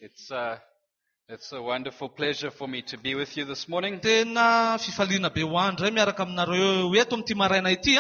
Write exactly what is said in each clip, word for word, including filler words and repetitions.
It's uh, it's a wonderful pleasure for me to be with you this morning. Tena fifaliana be ho andray miaraka aminareo eto amin'ity maraina ity a.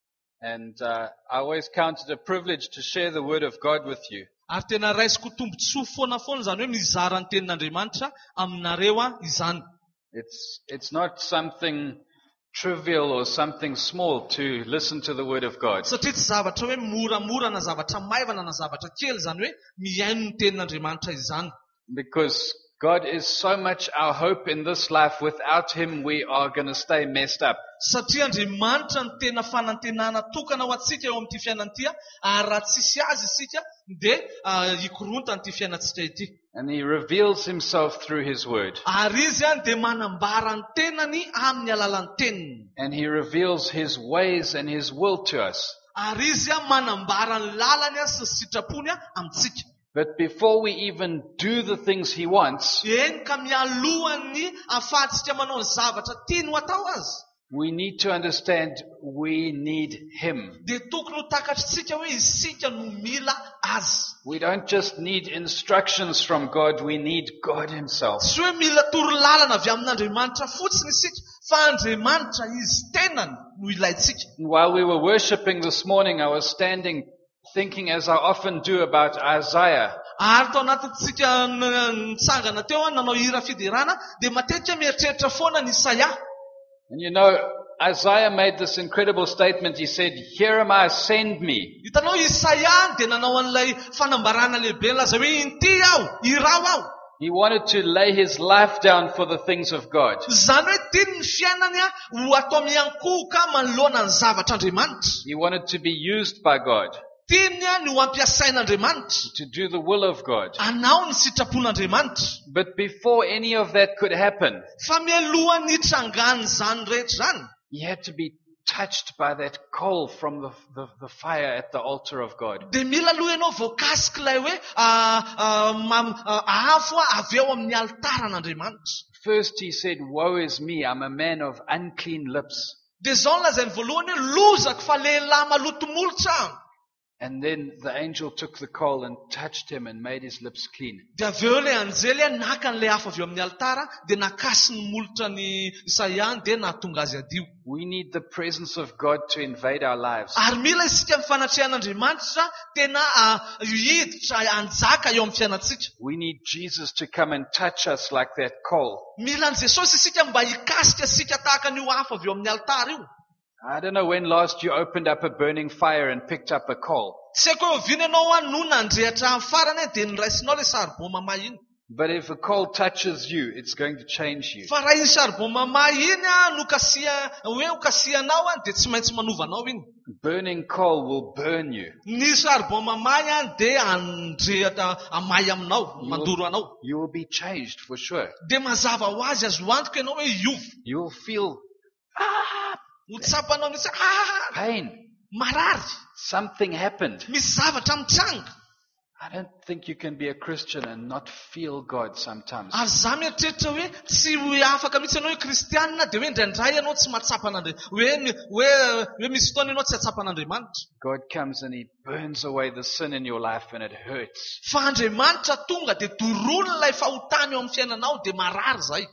And uh, I always count it a privilege to share the Word of God with you. Ary tena raisiko tombontsoa foana foana zany hoe mizara ny tenin'Andriamanitra aminareo a izany. It's it's not something trivial or something small to listen to the Word of God. Satria tsy zavatra hoe moramora na zavatra maivana na zavatra kely zany hoe miaino ny tenin'Andriamanitra izany. Because God is so much our hope in this life. Without Him, we are going to stay messed up. Satria Andriamanitra ny tena fanantenana tokana ho antsika eo amin'ity fiainan'ity ary raha tsisy azy isika dia hikoronta n'ity fiainantsika ity. And He reveals Himself through His Word. Ary izy a dia manambara ny tenany amin'ny alalan'ny teniny. And He reveals His ways and His will to us. Ary izy a manambara ny lalany a sy sitrapony a amintsika. But before we even do the things He wants, eny ka mialohany ahafahantsika manao ny zavatra tiany ho atao azy, we need to understand we need Him. dia tokony ho takatritsika hoe isika no mila azy. We don't just need instructions from God, we need God Himself. Tsy hoe mila torolalana avy amin'Andriamanitra fotsiny isika, fa Andriamanitra izy tenany no ilaitsika. And while we were worshiping this morning, I was standing thinking, as I often do, about Isaiah. Ary tao anatintsika nitsangana teo a nanao hira fidirana dia matetika mieritreritra foana ny Isaia. And you know, Isaiah made this incredible statement. He said, "Here am I, send me." Hitanao Isaia dia nanao an'ilay fanambarana lehibe laza hoe inty aho, irao aho. He wanted to lay his life down for the things of God. Zany hoe tiany ny fiainany a ho atao miankohoka manoloana ny zavatr'Andriamanitra. He wanted to be used by God, Tiany a ny ho ampiasain'Andriamanitra, to do the will of God. anao ny sitrapon'Andriamanitra. But before any of that could happen, Fa mialohan'ny hitrangany zany rehetra zany, he had to be touched by that coal from the, the, the fire at the altar of God. dia mila aloha ianao voakasika ilay hoe afo avy eo amin'ny altaran'Andriamanitra. First he said, "Woe is me, I'm a man of unclean lips." Dia zao nolazainy voalohany hoe lozako fa lehilahy maloto-molotra aho. And then the angel took the coal and touched him and made his lips clean. Dia avy eo ilay anjely a naka n'ilay afo avy eo amin'ny altara dia nakasy ny molotra ny Isaia dia nahatonga azy adio. We need the presence of God to invade our lives. Ary mila isika mifanatrehan'Andriamanitra tena hiditra hanjaka eo amin'ny fiainantsika. We need Jesus to come and touch us like that coal. Mila an Jesosy isika mba hikasika isika tahaka an'io afo avy eo amin'ny altara io. I don't know when last you opened up a burning fire and picked up a coal. Tsy haiko hoe oviana ianao a no nandrehatra amin'ny farany dia niraisinao ilay saribao mamahy iny. But if a coal touches you, it's going to change you. Fa raha iny saribao mamahy iny a no kasia hoe ho kasianao a dia tsy maintsy manovanao iny. Burning coal will burn you. Ny saribao mamahy a dia andrehatra amahy aminao, mandoro anao. You will be changed for sure. Dia mazava ho azy azo antoka ianao hoe iova. You will feel ah, Ho tsapanao mihitsy ah pain. marary. Something happened. Misy zavatra mitranga. I don't think you can be a Christian and not feel God sometimes. Ary za mieritreritra hoe tsy hoe afaka mihitsy ianao hoe kristianina dia hoe indraindray ianao tsy matsapan'Andriamanitra. Hoe hoe hoe misy fotoana ianao tsy atsapan'Andriamanitra. God comes and He burns away the sin in your life and it hurts. Fa Andriamanitra tonga dia doroana ilay fahotana eo amin'ny fiainanao dia marary zay.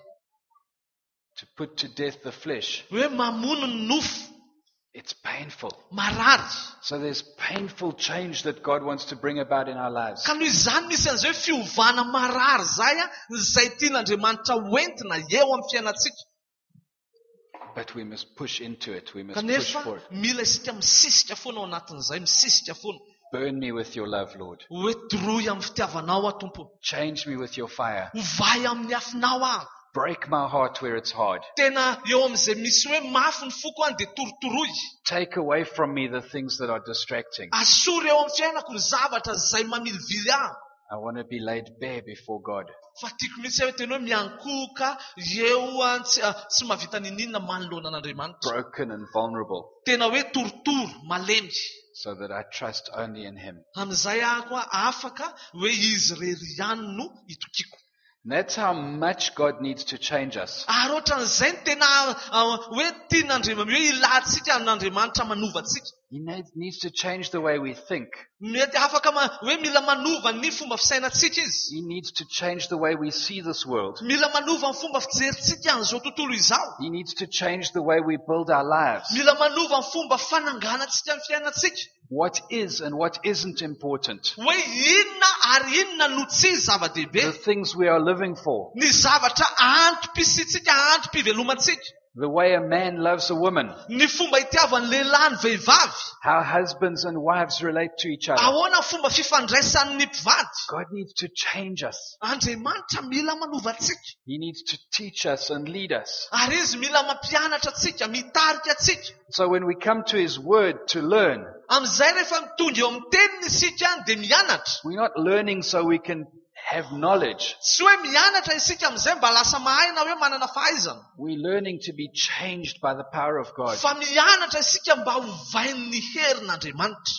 To put to death the flesh. Hoe mamono ny nofo. It's painful. Marary. So there's painful change that God wants to bring about in our lives. Ka noho izany misy an'izay hoe fiovana marary zay a izay tian'Andriamanitra hoentina eo amin'ny fiainantsika. But we must push into it. We must push Kanefa for it. mila isika misisika foana ao anatin'izay, misisika foana. Burn me with your love, Lord. Hoe toroy amin'ny fitiavanao a Tompo. Change me with your fire. Hovay amin'ny afinao aho. Break my heart where it's hard. Tena eo amin'izay misy hoe mafy ny foko any dia torotoroy. Take away from me the things that are distracting. Asory eo amin'ny fiainako ny zavatra izay mamilivily aho. I want to be laid bare before God. Fa tiako mihitsy hoe tena hoe miankohoka eo a tsy tsy mahavita ninina manoloana an'Andriamanitra. Broken and vulnerable. Tena hoe torotoro, malemy. So that I trust only in Him. Amin'izay aho koa afaka hoe izy irery ihany no itokiko. And that's how much God needs to change us. Ary ohatran'izay ny tena ah, hoe tian'Andriamanitra, hoe ilantsika n'Andriamanitra manovantsika. He needs needs to change the way we think. Mety afaka ma- hoe mila manova ny fomba fisainatsika izy. He needs to change the way we see this world. Mila manova ny fomba fijerintsika an'izao tontolo izao. He needs to change the way we build our lives. Mila manova ny fomba fananganatsika ny fiainatsika. What is and what isn't important. Hoe inona ary inona no tsy The zava-dehibe. things we are living for. Ny zavatra antom-pisitsika, antom-pivelomantsika. The way a man loves a woman. Ny fomba itiavan'ny lehilahy ny vehivavy. How husbands and wives relate to each other. Ahoana ny fomba fifandraisan'ny mpivady. God needs to change us. Andriamanitra mila manova antsika. He needs to teach us and lead us. Ary izy mila mampianatra atsika, mitarika atsika. So when we come to His Word to learn, Amizay rehefa mitonga eo amin'ny teniny isika dia mianatra. we're not learning so we can have knowledge. Tsy hoe mianatra isika amizay mba lasa mahay na hoe manana fahaizana. We're learning to be changed by the power of God. Fa mianatra isika mba hovain'ny herin'Andriamanitra.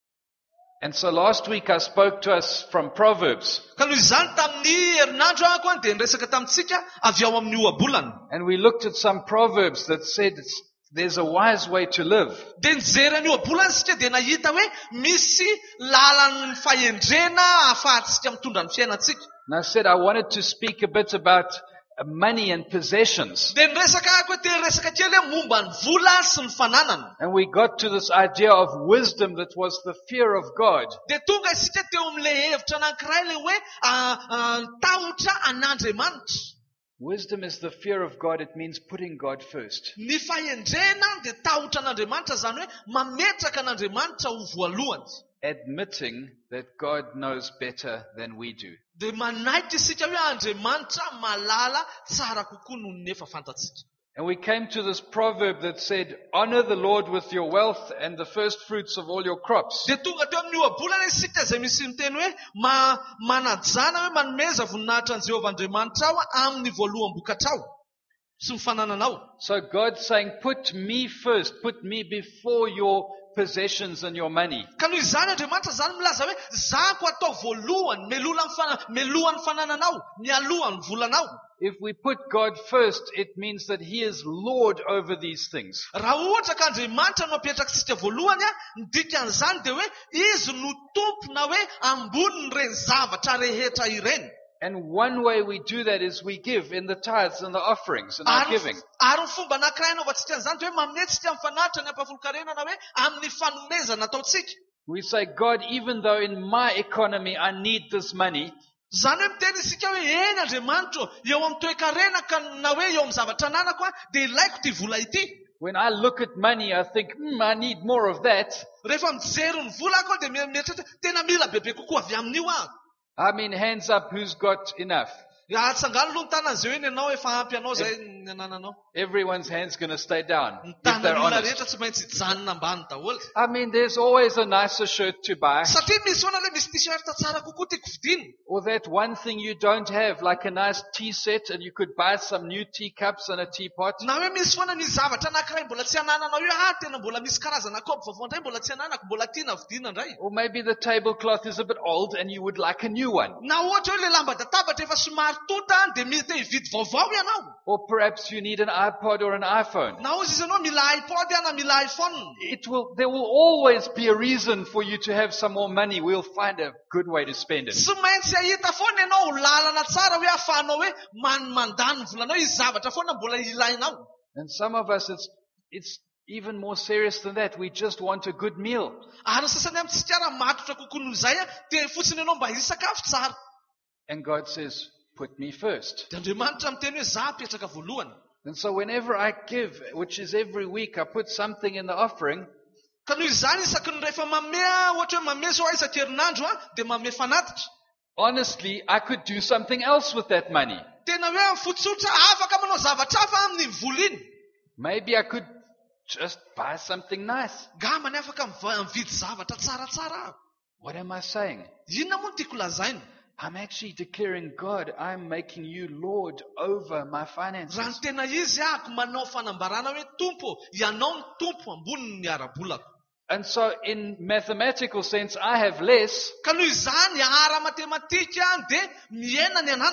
And so last week I spoke to us from Proverbs. Ka noho izany tamin'ny herinandro ako a dia niresaka tamintsika avy ao amin'ny ohabolana. And we looked at some Proverbs that said there's a wise way to live. Dia nijery ny ohabolana isika dia nahita hoe misy lalan'ny fahendrena ahafahantsika mitondra ny fiainatsika. And I said I wanted to speak a bit about money and possessions. Dia niresaka ako hoe dia resaka kely hoe momba ny vola sy ny fananana. And we got to this idea of wisdom that was the fear of God. Dia tonga isika teo amin'ilay hevitra anankiray ilay hoe ah, ah, tahotra an'Andriamanitra. Wisdom is the fear of God. It means putting God first. Ny fahendrena dia tahotra an'Andriamanitra zany hoe mametraka an'Andriamanitra ho voalohany. Admitting that God knows better than we do. Dia manaitra isika hoe Andriamanitra malala tsara kokoa noho ny efa fantatsika. And we came to this proverb that said, honor the Lord with your wealth and the first fruits of all your crops. Dia tonga teo amin'ny ohabolana isika izay misy miteny hoe ma- manajana hoe manomeza voninahitra an'i Jehovah Andriamanitra ao amin'ny voaloham-bokatra ao sy ny fanananao. So God's saying, put me first. Put me before your possessions and your money. Ka noho izany Andriamanitra zany milaza hoe zako atao voalohany melohan'ny fana- melohan'ny fanananao, mialohan'ny volanao. If we put God first, it means that He is Lord over these things. Raha ohatra ka Andriamanitra no apetraka voalohany a, ny dikan'izany dia hoe izy no tompona hoe ambonin'ireny zavatra rehetra ireny. And one way we do that is we give in the tithes and the offerings and our Ary giving. ary ny fomba anankiray anaovantsika an'izany dia hoe manometsika amin'ny fanatitra ny ampahafolo-karenana hoe amin'ny fanomezana ataotsika. We say, God, even though in my economy I need this money, Zany hoe miteny isika hoe eny Andriamanitra eo amin'ny toe-karena ka na hoe eo amin'ny zavatra ananako a dia ilaiko ty vola ity. when I look at money, I think, hmm, I need more of that. Rehefa mijery ny vola ako dia mieritreritra tena mila bebe kokoa avy amin'io aho. I mean, hands up, who's got enough? Atsangano aloha ny tanany izay hoe ny anao efa ampy anao izay ny anananao. Everyone's hand's going to stay down Ny if they're tanan'olona honest. rehetra tsy maintsy hijanona ambany daholo. I mean, there's always a nicer shirt to buy, Satria misy foana ilay misy t-shirt tsara kokoa tiako vidiana. or that one thing you don't have, like a nice tea set, and you could buy some new teacups and a teapot. Na hoe misy foana ny zavatra anankiray mbola tsy anananao hoe ah tena mbola misy karazana kaopy vaovao indray mbola tsy ananako mbola tiana vidiana indray. Or maybe the tablecloth is a bit old and you would like a new one. Na ohatra hoe ilay lamba databatra efa somary tota dia mety hividy vaovao ianao. Or perhaps you need an iPod or an iPhone. Na ozy izy ianao mila iPod na mila iPhone. It will, there will always be a reason for you to have some more money. We'll find a good way to spend it. Tsy maintsy ahita foana ianao lalana tsara hoe ahafahanao hoe man- mandany volanao izy zavatra foana mbola ilainao. And some of us, it's, it's even more serious than that. We just want a good meal. Ary ny sasany amintsika raha matotra kokoa noho izay a dia fotsiny ianao mba hisakafo tsara. And God says, put me first. Dia Andriamanitra miteny hoe za apetraka voalohany. And so whenever I give, which is every week, I put something in the offering, Ka noho izany isaky ny rehefa mamea ohatra hoe mamea zao aho isan-kerinandro a dia mamea fanatitra. honestly, I could do something else with that money. Tena hoe fotsotra afaka manao zavatra hafa amin'ny vola iny. Maybe I could just buy something nice. Gamany afaka miva- mividy zavatra tsaratsara aho. What am I saying? Inona moa no tiako lazaina? I'm actually declaring, God, I'm making you Lord over my Raha finances. ny tena izy ahako manao fanambarana hoe tompo, ianao ny tompo ambony ny ara-bolako. And so in mathematical sense, I have less, Ka noho izany ara matematika dia miena ny ananako.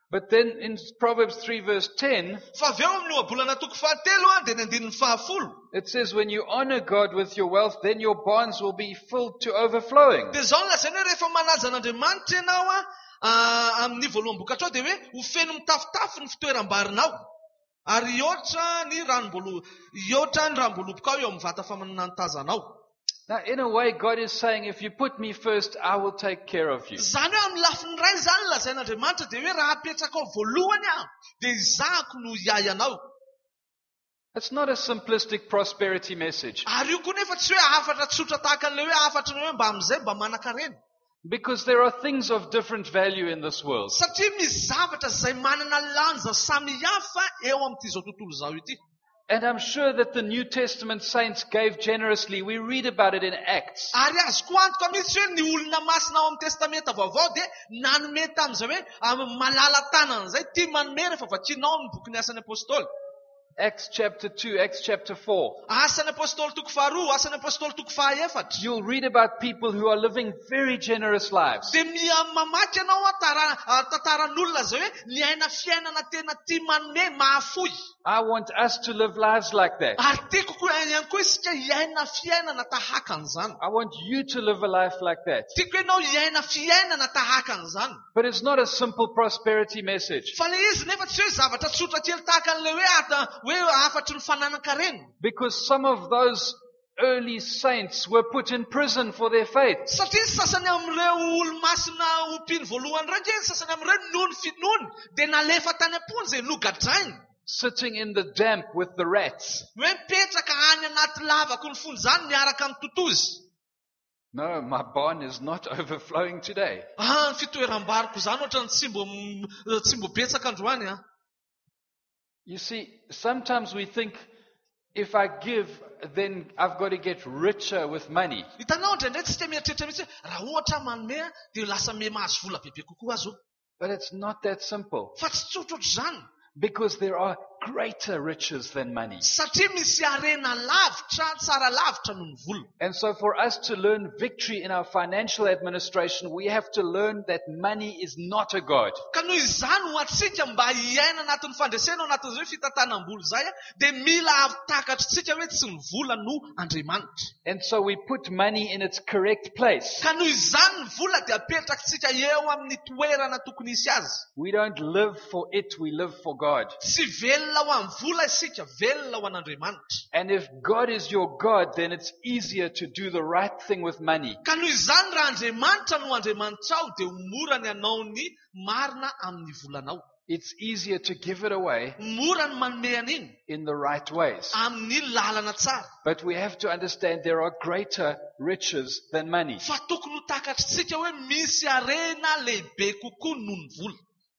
But then in Proverbs three verse ten, Fa avy eo amin'ny ohabolana toko fahatelo a, dia ny andinin'ny fahafolo. it says, when you honor God with your wealth, then your barns will be filled to overflowing. Dia zao no lazainy hoe rehefa manaja an'Andriamanitra ianao a, ah, amin'ny voaloham-bokatra ao, dia hoe ho feno mitafotafo ny fitoeram-barinao. Ary ioatra ny ranom-bolo, ioatra ny ranom-boloboka ao eo amin'ny vata famanana ny tazanao. Now, in a way, God is saying, if you put me first, I will take care of you. Zany hoe amin'ny lafiny ray zany lazain'Andriamanitra dia hoe raha apetraka ao voalohany aho, dia izahako no iay anao. It's not a simplistic prosperity message. Ary io koa nefa tsy hoe afatra tsotra tahaka an'ilay hoe afatra ny hoe mba amin'izay mba manankarena. Because there are things of different value in this world. Satria misy zavatra izay manana lanja samihafa eo amin'ity zao tontolo zao ity. And I'm sure that the New Testament saints gave generously. We read about it in Acts. Ary azoko antoka mihitsy hoe ny olona masina ao amin'ny testamenta vaovao dia nanome tamin'izay hoe amin'ny malala-tanana izay tia manome rehefa vakianao amin'ny bokin'ny asan'ny apôstôly. Acts chapter two, Acts chapter four. Asan'ny apôstôly toko faharoa, asan'ny apôstôly toko fahaefatra. You'll read about people who are living very generous lives. Dia mia- mamaky ianao a tara- ah, tantaran'olona izay hoe niaina fiainana tena tia manome mahafoy. I want us to live lives like that. Ary tiako koa ihany koa isika hiaina fiainana tahaka an'izany. I want you to live a life like that. Tiako ianao hiaina fiainana tahaka an'izany. But it's not a simple prosperity message. Fa le izy nefa tsy hoe zavatra tsotra kely tahaka an'ilay hoe ata hoe afatry ny fananankarena. Because some of those early saints were put in prison for their faith. Satria sasany amin'ireo olo-masina ompiany voalohany raiky, sasany amin'ireo nono finono dia nalefa tany am-ponja nogadrainy. Sitting in the damp with the rats. Hoe mipetraka any anaty lavako ny fonjany miaraka amin'ny totozy. No, my barn is not overflowing today. Ah, ny fitoeram-bariko zany ohatra ny tsy mbo tsy mbo betsaka androany a. You see, sometimes we think, if I give, then I've got to get richer with money. Hitanao indraindray tsika mieritreritra mihitsy hoe raha ohatra manome a, dia lasa me mahazo vola bebe kokoa azo. But it's not that simple. Fa tsy tsotra ohatr' zany. Because there are greater riches than money. Satria misy arena lavitra, tsara lavitra noho ny vola. And so for us to learn victory in our financial administration, we have to learn that money is not a God. Ka noho izany ho atsika mba hiaina anatin'ny fandresena ao anatin'izay fitantanam-bola izay a, dia mila avitakatrintsika hoe tsy ny vola no Andriamanitra. And so we put money in its correct place. Ka noho izany ny vola dia apetrakitsika eo amin'ny toerana tokony hisy azy. We don't live for it, we live for God. Tsy velona ho amin'ny vola isika, velona ho an'Andriamanitra. And if God is your God, then it's easier to do the right thing with money. Ka noho izany raha Andriamanitra no Andriamanitra ao, dia mora ny anao ny marina amin'ny volanao. It's easier to give it away Mora ny manome an'iny in the right ways. amin'ny lalana tsara. But we have to understand there are greater riches than money. Fa tokony ho takatritsika hoe misy arena lehibe kokoa noho ny vola.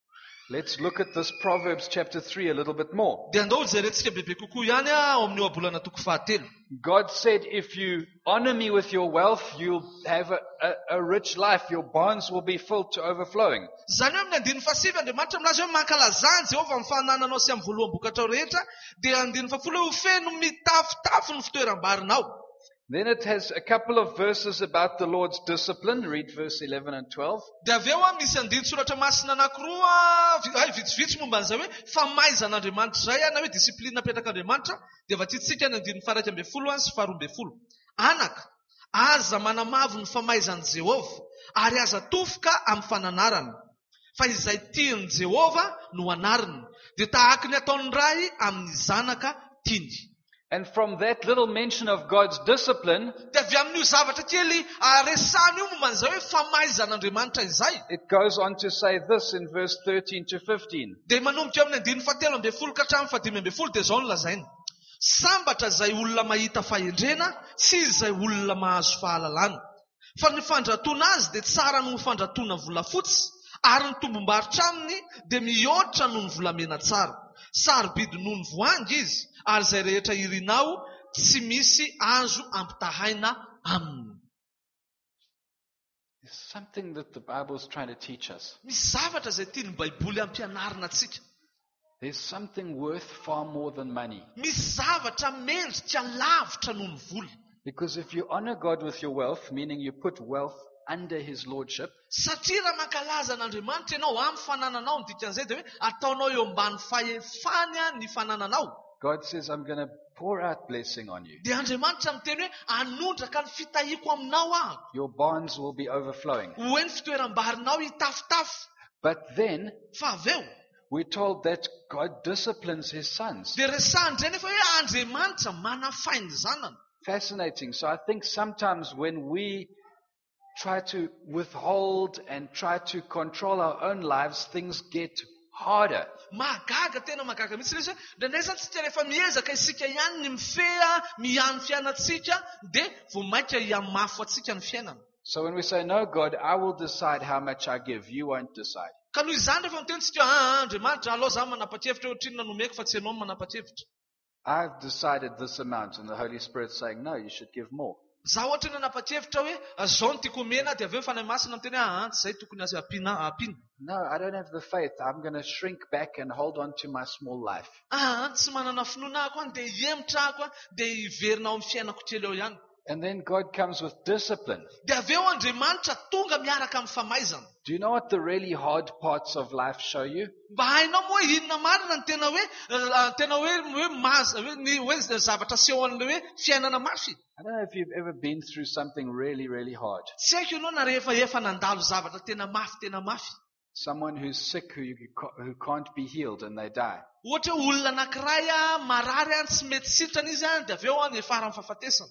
Let's look at this Proverbs chapter three a little bit more. Dia andao jerentsika bebe kokoa ihany ao amin'ny ohabolana toko fahatelo. God said, if you honor me with your wealth, you'll have a, a, a rich life. Your barns will be filled to overflowing. Zany hoe amin'ny andininy fahasivy Andriamanitra milaza hoe mankalazany Jehovah amin'ny fahanananao sy amin'ny voaloham-bokatra ao rehetra, dia andininy fahafolo hoe ho feno mitafotafo ny fitoeram-barinao. Then it has a couple of verses about the Lord's discipline. Read verse eleven and twelve. Dia avy eo a misy andiny soratra masina anankiroa ay vitsivitsy momba an'izay hoe famaizan'Andriamanitra izay a, na hoe disiplina apetak'Andriamanitra. Dia vatitsika ny andiny faharay ambin'ny folo sy faharoa ambin'ny folo. Anaka, aza manamavo ny famaizan'i Jehovah, ary aza tofoka amin'ny fananarany. Fa izay tian'i Jehovah no anariny, dia tahaka ny ataon'ny ray amin'ny zanaka tiany. And from that little mention of God's discipline, Dia avy amin'io zavatra kely resahana io momba an'izay hoe famaizan'Andriamanitra izay. it goes on to say this in verse thirteen to fifteen. Dia manomboka amin'ny andiny fahatelo ambin'ny folo ka hatramin'ny fahadimy ambin'ny folo dia izao no lazainy. Sambatra izay olona mahita fahendrena sy izay olona mahazo fahalalana. Fa ny fandratoana azy dia tsara noho ny fandratoana volafotsy, ary ny tombom-barotra aminy dia mihoatra noho ny volamena tsara. Sarobidy noho ny voangy izy, ary izay rehetra irinao tsy misy azo ampitahaina aminy. There's something that the Bible is trying to teach us. Misy zavatra izay tiany Baiboly ampianarina atsika. There's something worth far more than money. Misy zavatra mendrika lavitra noho ny vola. Because if you honor God with your wealth, meaning you put wealth under his lordship, satria raha mankalaza an'Andriamanitra ianao amin'ny fanananao ny dikan'izay dia hoe ataonao eo ambany fahefany a ny fanananao. God says, I'm going to pour out blessing on you. Dia Andriamanitra miteny hoe anondraka ny fitahiko aminao aho. Your barns will be overflowing. Hoe ny fitoeram-barinao hitafitafy. But then Fa avy eo we're told that God disciplines his sons. dia resahany indray nefa hoe Andriamanitra manafainy ny zanany. Fascinating. So I think sometimes when we try to withhold and try to control our own lives, things get harder. Magaga tena magaga mihitsy ilay izy hoe ndraindray zany tsika rehefa miezaka isika ihany ny mifeha mihany fiainantsika dia vao mainka hiamafo atsika ny fiainana. So when we say, no, God, I will decide how much I give, you won't decide. Ka noho izany rehefa mitentsika ah Andriamanitra alao za manapa-kevitra ohatrinona nomeko fa tsy ianao ny manapa-kevitra. I've decided this amount, and the Holy Spirit's saying, no, you should give more. Za ohatra ny nanapa-kevitra hoe zao ny tiako omena dia avy eo fanahy masina miteny hoe ah tsy izay tokony azy ampiana ampiana. No, I don't have the faith. I'm going to shrink back and hold on to my small life. Ah tsy manana finoana ako any dia hiemotra ako a dia hiverina ao amin'ny fiainako kely eo ihany. And then God comes with discipline. Dia avy eo Andriamanitra tonga miaraka amin'ny famaizana. Do you know what the really hard parts of life show you? Mba hainao moa inona marina ny tena hoe ah, tena hoe hoe maza hoe ny hoe zavatra seho an'ilay hoe fiainana mafy. I don't know if you've ever been through something really, really hard. Tsy haiko ianao na rehefa efa nandalo zavatra tena mafy tena mafy. Someone who's sick who, you, ca- who can't be healed and they die. Ohatra hoe olona anankiray a marary a tsy mety sitrana izy a dia avy eo a ny efara amin'ny fahafatesana.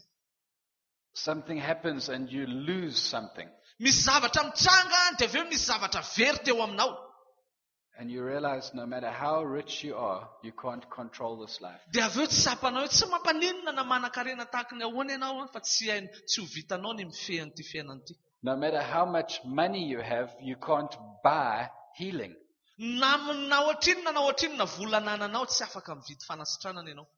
Something happens and you lose something. Misy zavatra mitranga dia avy eo misy zavatra very teo aminao. And you realize no matter how rich you are, you can't control this life. Dia avy eo tsy sapanao hoe tsy mampaninona na manan-karena tahaka ny ahoana ianao a fa tsy hainy tsy ho vitanao ny mifehy an'ity fiainan'ity. No matter how much money you have, you can't buy healing. Na na ohatrinona na ohatrinona vola anananao tsy afaka mividy fanasitranana ianao.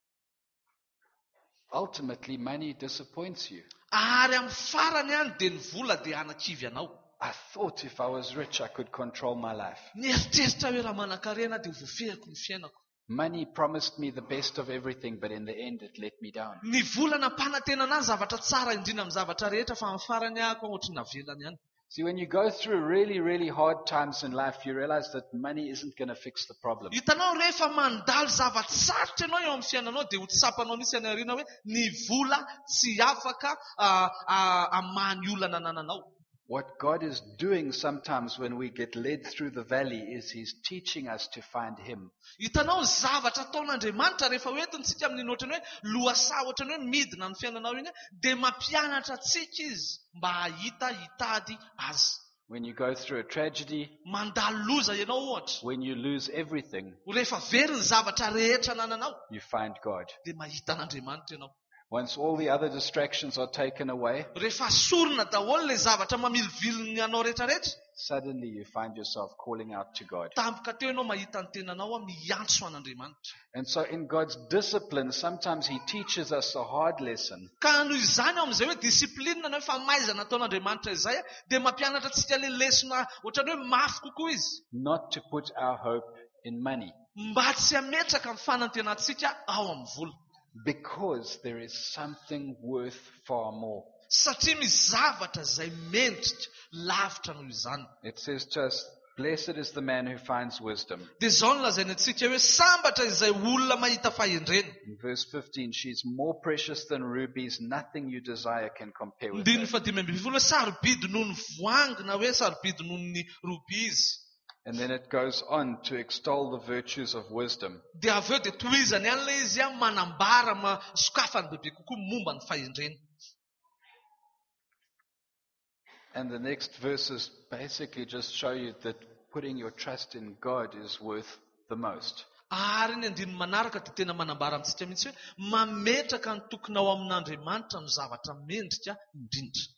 Ultimately, money disappoints you. Ary amin'ny farany any dia ny vola dia anakivy anao. I thought if I was rich, I could control my life. Nieritreritra hoe raha manan-karena dia voafehako ny fiainako. Money promised me the best of everything, but in the end, it let me down. Ny vola nampanantena anahy zavatra tsara indrindra amin'ny zavatra rehetra fa amin'ny farany ako ohatry navelany ihany. See, when you go through really, really hard times in life, you realize that money isn't going to fix the problem. Hitanao rehefa mandalo zava-tsarotra ianao eo amin'ny fiainanao dia ho tsapanao mihitsy any aoriana hoe ny vola tsy afaka ah, ah, hamany olana anananao. What God is doing sometimes when we get led through the valley is He's teaching us to find Him. Hitanao zavatra ataon'Andriamanitra rehefa hoentintsika amin'ny ohatrany hoe lohasaha ohatrany hoe midina ny fiainanao iny dia mampianatra antsika izy mba hahita hitady azy. When you go through a tragedy, Mandalo loza ianao ohatra. when you lose everything, Rehefa very ny zavatra rehetra anananao you find God. dia mahita an'Andriamanitra ianao. Once all the other distractions are taken away, Rehefa sorona daholo ilay zavatra mamilivilony anao rehetrarehetra, suddenly you find yourself calling out to God. tampoka teo ianao mahita ny tenanao a miantso an'Andriamanitra. And so in God's discipline, sometimes He teaches us a hard lesson. Ka noho izany ao amin'izay hoe disiplinina na hoe famaizana ataon'Andriamanitra izay a dia mampianatra antsika ilay lesona ohatrany hoe mafy kokoa izy. Not to put our hope in money, Mba tsy hametraka amin'ny fanantenantsika ao amin'ny vola. because there is something worth far more. Satria misy zavatra izay mendrika lavitra noho izany. It says to us, blessed is the man who finds wisdom. Dia izao no lazainy antsika hoe sambatra izay olona mahita fahendrena. In verse fifteen, she's more precious than rubies. Nothing you desire can compare with Ndiny her. fadimy ambin'ny folo hoe sarobidy noho ny voangy na hoe sarobidy noho ny ruby izy. And then it goes on to extol the virtues of wisdom. Dia avy eo dia tohizany ihany ilay izy a manambara ma sokafany bebe kokoa momba ny fahendrena. And the next verses basically just show you that putting your trust in God is worth the most. Ary ny andiny manaraka dia tena manambara amintsika mihitsy hoe mametraka ny tokonao amin'Andriamanitra no zavatra mendrika indrindra.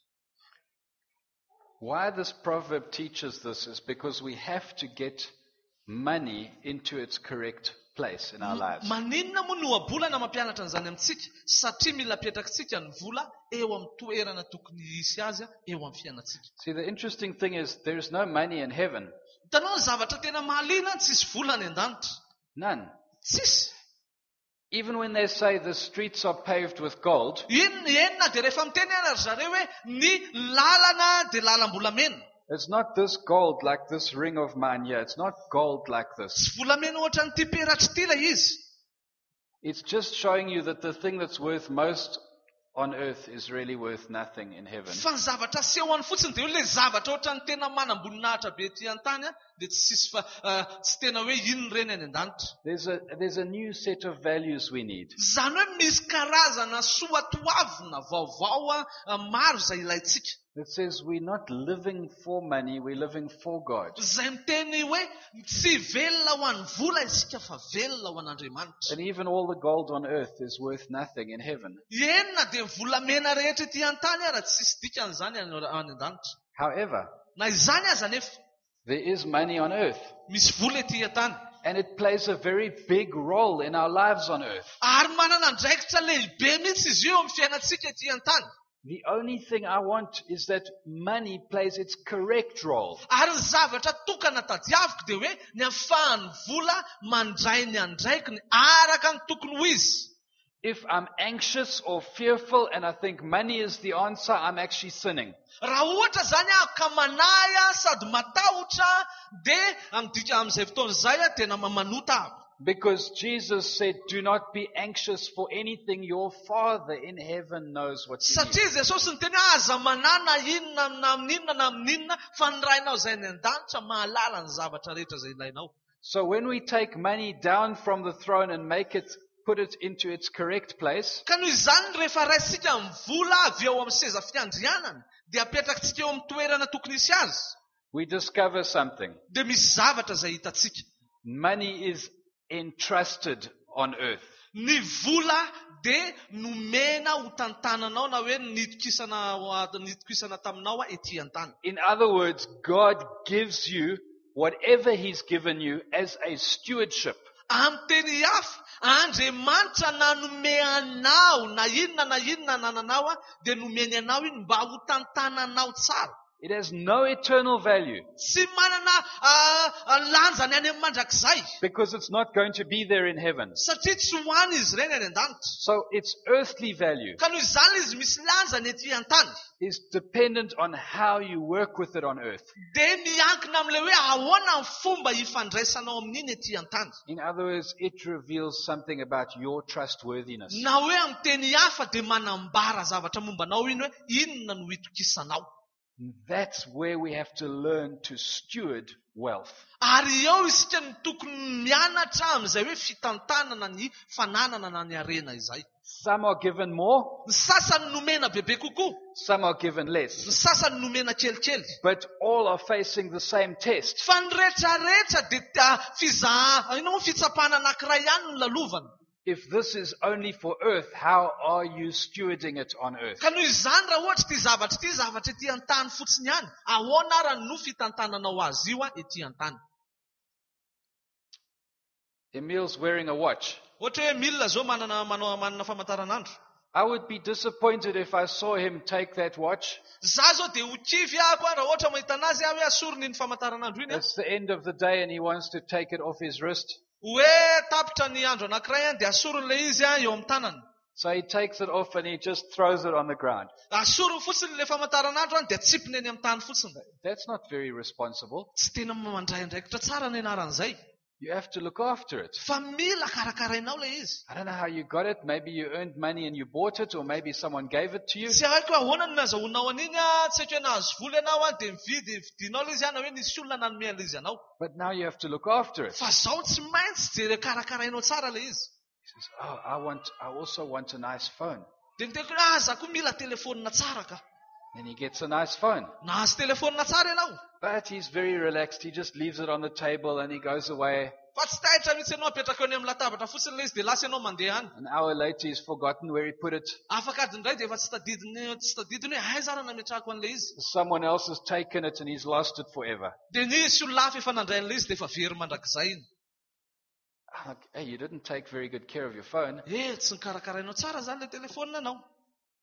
Why this proverb teaches this is because we have to get money into its correct place in our lives. Maninona moa no abolana mampianatra an'izany amintsika satria mila apetrakantsika ny vola eo amin'ny toerana tokony hisy azy a eo amin'ny fiainantsika. See, the interesting thing is there is no money in heaven. Hitanao ny zavatra tena mahaliana tsisy vola any an-danitra. None. Tsisy. Even when they say the streets are paved with gold, Iny ny enina dia rehefa miteny ihany ry zareo hoe ny lalana dia lalam-bolamena. it's not this gold like this ring of mine here. It's not gold like this. Tsy volamena ohatra nyity peratry ity ilay izy. It's just showing you that the thing that's worth most on earth is really worth nothing in heaven. Fa ny zavatra aseho any fotsiny dia hoe ilay zavatra ohatra ny tena manamboninahitra be ety an-tany a, dia tsy sisy fa ah, tsy tena hoe ino reny any an-danitra. There's a, there's a new set of values we need. Zany hoe misy karazana soatoavina vaovao a, ah, maro izay ilaitsika. That says we're not living for money, we're living for God. Izay miteny hoe tsy velona ho an'ny vola isika fa velona ho an'Andriamanitra. And even all the gold on earth is worth nothing in heaven. Enina dia volamena rehetra ety an-tany ara tsy sisy dikan'izany any any an-danitra. However, Na izany aza nefa there is money on earth. misy vola ety an-tany. And it plays a very big role in our lives on earth. Ary manana andraikitra lehibe mihitsy izy io eo amin'ny fiainantsika ety an-tany. The only thing I want is that money plays its correct role. Ary ny zavatra tokana tadiaviko dia hoe ny ahafahan'ny vola mandray ny andraikiny araka ny tokony ho izy. If I'm anxious or fearful and I think money is the answer, I'm actually sinning. Raha ohatra zany aho ka manaya sady matahotra dia amidika amin'izay fotoana izay a tena mamanota aho. Because Jesus said, do not be anxious for anything. Your Father in heaven knows what you need. Satria Jesosy ny teny hoe aza manana inona na amin'inona na amin'inona fa ny rainao izay ny an-danitra mahalala ny zavatra rehetra izay ilainao. So when we take money down from the throne and make it, put it into its correct place, Ka noho izany rehefa raisika ny vola avy eo amin'ny seza fiandrianana dia apetrakitsika eo amin'ny toerana tokony hisy azy, we discover something. dia misy zavatra izay hitatsika. Money is entrusted on earth. Ny vola dia nomena ho tantananao na hoe nitokisana ho- nitokisana taminao a ety an-tany. In other words, God gives you whatever He's given you as a stewardship. Amin'ny teny hafa, Andriamanitra nanome anao na inona na inona nananao a dia nomeny anao iny mba ho tantananao tsara. It has no eternal value Tsy manana ah, ah, lanjany any amin'ny mandrakizay because it's not going to be there in heaven. satria tsy ho any izy ireny any an-danitra. So its earthly value Ka noho izany ilay izy misy lanjany ety an-tany is dependent on how you work with it on earth. dia miankina amin'ilay hoe ahoana ny fomba hifandraisanao amin'iny ety an-tany. In other words, it reveals something about your trustworthiness. Na hoe amin'ny teny hafa dia manambara zavatra mombanao iny hoe inona no hitokisanao. That's where we have to learn to steward wealth. Ary eo isika ny tokony mianatra amin'izay hoe fitantanana ny fananana na ny arena izay. Some are given more, Ny sasany nomena bebe kokoa, some are given ny less. sasany nomena kelikely. But all are facing the same test. Fa ny rehetrarehetra dia ta- fizaha, ino moa fitsapana anankiray ihany no lalovana. If this is only for earth, how are you stewarding it on earth? Ka noho izany raha ohatra ity zavatra ity zavatra ety an-tany fotsiny ihany, ahoana ara no fitantananao azy io a ety an-tany. Emil's wearing a watch. Ohatra hoe milina zao manana manao manana famataranandro. I would be disappointed if I saw him take that watch. Za zao dia ho kivy ahako a raha ohatra mahita anazy aho hoe asorony iny famataranandro iny a. It's the end of the day and he wants to take it off his wrist. Hoe tapitra ny andro anankiray a dia asorony ilay izy a eo amin'ny tanany. So he takes it off and he just throws it on the ground. Asorony fotsiny ilay famataranandro a dia tsipiny eny amin'ny tany fotsiny. That's not very responsible. Tsy tena mandray andraikitra tsara ny anaran'izay. You have to look after it. Fa mila karakarainao ilay izy. I don't know how you got it. Maybe you earned money and you bought it, or maybe someone gave it to you. Tsy haiko hoe ahoana no nazahoanao an'iny a, tsy haiko hoe nahazo vola ianao a dia mividy vidinao ilay izy ana hoe nisy olona nanome an'ilay izy anao. But now you have to look after it. Fa zao tsy maintsy jere karakarainao tsara ilay izy. He says, oh, I want, I also want a nice phone. Dia miteko hoe ah, za koa mila telefonina tsara ka. Then he gets a nice phone. Nahazo telefonina tsara ianao. But he's very relaxed. He just leaves it on the table and he goes away. Fa tsy tahitra mihitsy ianao apetraka eo any amin'ny latabatra fotsiny ilay izy dia lasa ianao mandeha any. An hour later, he's forgotten where he put it. Afaka adiny indray dia efa tsy tadidiny tsy tadidiny hoe hay zara nametrahako an'ilay izy. Someone else has taken it and he's lost it forever. Dia nisy olona hafa efa nandray an'ilay izy dia efa very mandrakizay iny. I'm like, hey, you didn't take very good care of your phone. Eh, tsy nikarakarainao tsara zany ilay telefonina anao.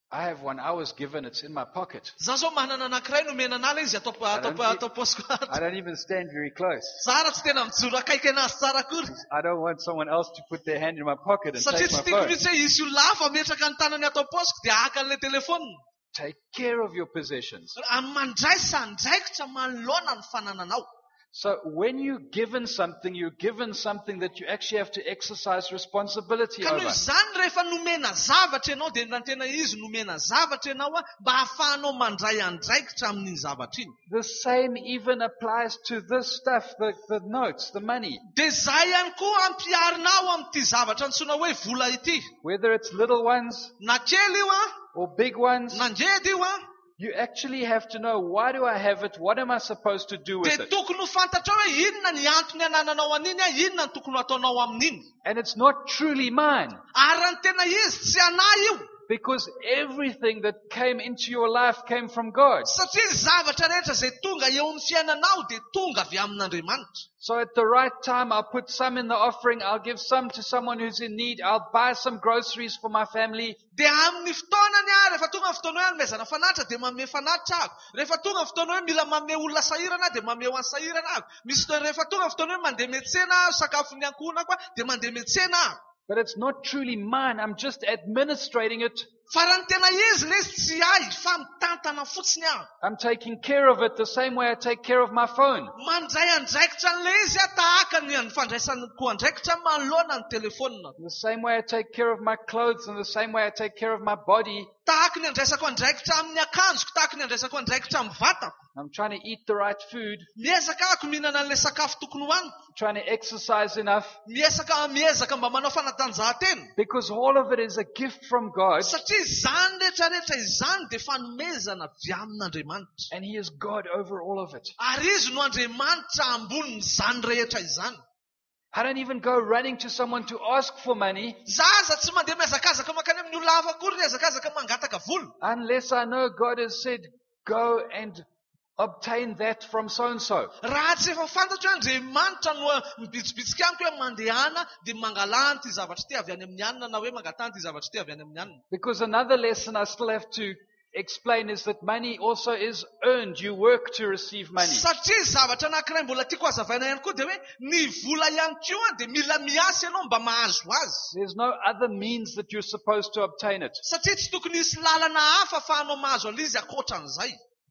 I have one. I was given. It's in my pocket. Za zao manana anankiray nomena anala izy atao atao atao paosiko I ato. don't even stand very close. Zara tsy tena mijoro akaiky anazy tsara akory. I don't want someone else to put their hand in my pocket and Satria take tsy my tiako phone. mihitsy hoe isy olona hafa ametraka ny tanany atao paosiko dia aka an'ilay telefonina. Take care of your possessions. Mandraisa ndraikitra manoloana ny fanananao. So when you're given something, you're given something that you actually have to exercise responsibility Ka noho over. izany rehefa nomena zavatra ianao dia raha tena izy nomena zavatra ianao a mba hahafahanao mandray andraikitra amin'iny zavatra iny. The same even applies to this stuff, the, the notes, the money. Dia izay ihany koa ampiarinao amin'ity zavatra antsoina hoe vola ity. Whether it's little ones Na kely io a, or big ones, na ngedy io a, you actually have to know, why do I have it? What am I supposed to do with dia it? tokony ho fantatra hoe inona ny antony anananao an'iny a, inona ny tokony ataonao amin'iny. And it's not truly mine, Ary raha ny tena izy tsy anay io. because everything that came into your life came from God. Satria zavatra rehetra izay tonga eo amin'ny fiainanao dia tonga avy amin'Andriamanitra. So at the right time, I'll put some in the offering. I'll give some to someone who's in need. I'll buy some groceries for my family. Dia amin'ny fotoanany a, rehefa tonga ny fotoana hoe anomezana fanatitra dia manome fanatitra ako. Rehefa tonga ny fotoana hoe mila manome olona sahirana dia manome ho an'ny sahirana ako. Misy fotoana rehefa tonga ny fotoana hoe mandeha miantsena sakafo ny ankohona ako dia mandeha miantsena ako. But it's not truly mine. I'm just administrating it. Fa raha ny tena izy ilay izy tsy ahy fa mitantana fotsiny aho. I'm taking care of it the same way I take care of my phone. Mandray andraikitra an'ilay izy a tahaka ny fandraisako andraikitra manoloana ny telefonina. The same way I take care of my clothes and the same way I take care of my body. Tahaka ny andraisako andraikitra amin'ny akanjoko, tahaka ny andraisako andraikitra amin'ny vatako. I'm trying to eat the right food, Miezaka ako mihinana an'ilay sakafo tokony hohaniko. trying to exercise enough, Miezaka miezaka mba manao fanatanjahantena. because all of it is a gift from God, Satria izany rehetrarehetra izany dia fanomezana avy amin'Andriamanitra. and He is God over all of it. Ary izy no Andriamanitra ambonin'izany rehetra izany. I don't even go running to someone to ask for money Zaza tsy mandeha miazakazaka makany amin'ny olona hafa akory miazakazaka mangataka vola. unless I know God has said, go and obtain that from so-and-so. Raha tsy efa fantatra hoe Andriamanitra no mibitsibitsika amiko hoe mandehana dia mangalana ty zavatra ty avy any amin'ny anina na hoe mangatana ty zavatra ty avy any amin'ny anina. Because another lesson I still have to explain is that money also is earned. You work to receive money. Satria zavatra anankiray mbola tiako hazavaina ihany koa dia hoe ny vola ihany koa dia mila miasa ianao mba mahazo azy. There's no other means that you're supposed to obtain it. Satria tsy tokony hisy lalana hafa ahafahanao mahazo an'izy akoatran'izay.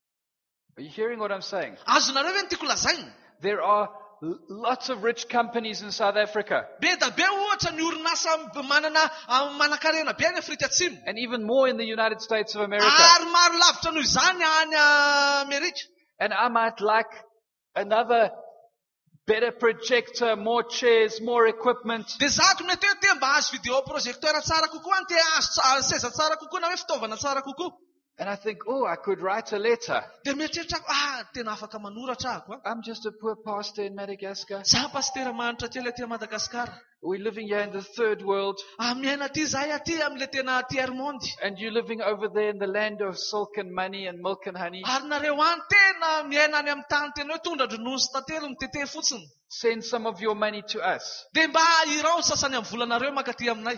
Are you hearing what I'm saying? Azonareo ve ny tiako lazaina? There are l- lots of rich companies in South Africa, Be da be ohatra ny orinasa manana ah, manan-karena be any Afrika Atsimo. and even more in the United States of America. Ary maro lavitra noho izany any Amerika. And I might like another better projector, more chairs, more equipment. Dia zato mety hoe te mba azo video projecteur tsara kokoa ny te azo tsa- seza tsara kokoa na hoe fitaovana tsara kokoa. And I think, oh, I could write a letter. Dia mieritreritra ako, ah, tena afaka manoratra ako. I'm just a poor pastor in Madagascar. Zaho pastera manitra kely aty Madagasikara. We're living here in the third world, Ah, miaina aty zahay aty amin'ilay tena tiers monde. and you're living over there in the land of silk and money and milk and honey. Ary nareo any tena miaina any amin'ny tany tena hoe tondra dronono sy tantely mitete fotsiny. Send some of your money to us. Dia mba irao sasany amin'ny volanareo makaty aminay.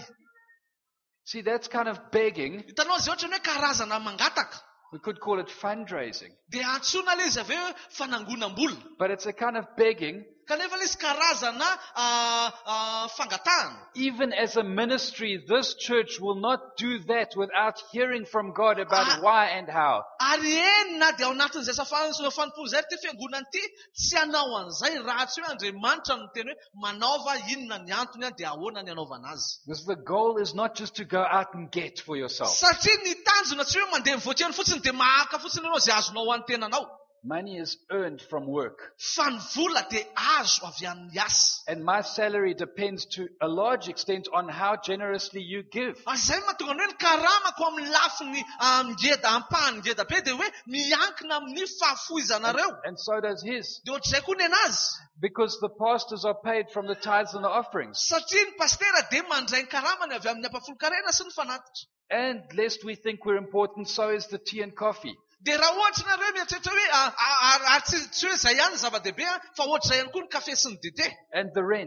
See, that's kind of begging. Hitanao izay ohatra ny hoe karazana mangataka. We could call it fundraising. Dia antsoina ilay izy avy eo hoe fanangonam-bola. But it's a kind of begging. Kanefa ilay izy karazana ah, ah, fangatahana. Even as a ministry, this church will not do that without hearing from God about Ah. why and how. Ary enina dia ao anatin'izay safansoa fanompoana izay ty fiangonana ity tsy hanao an'izay raha tsy hoe Andriamanitra no teny hoe manaova inona ny antony dia ahoana ny anaovana azy. Because the goal is not just to go out and get for yourself. Satria ny tanjona tsy hoe mandeha mivoatrany fotsiny dia mahaka fotsiny ianao izay azonao an-tenanao. Money is earned from work. Fa ny vola dia azo avy amin'ny asa. And my salary depends to a large extent on how generously you give. Ary izay mahatonga ny hoe ny karamako amin'ny lafiny ah, ngeda ampahany ngeda be dia hoe miankina amin'ny fahafoizanareo. And so does his. Dia ohatr'izay koa ny anazy. Because the pastors are paid from the tithes and the offerings. Satria ny pastera dia mandray ny karamany avy amin'ny ampafolo-karena sy ny fanatitra. And lest we think we're important, so is the tea and coffee. Dia raha ohatra nareo mieritreritra hoe ah, ah, ah, ah, tsy tsy hoe izay ihany ny zava-dehibe ah, fa ohatra izay ihany koa ny kafe sy ny dite And the rent.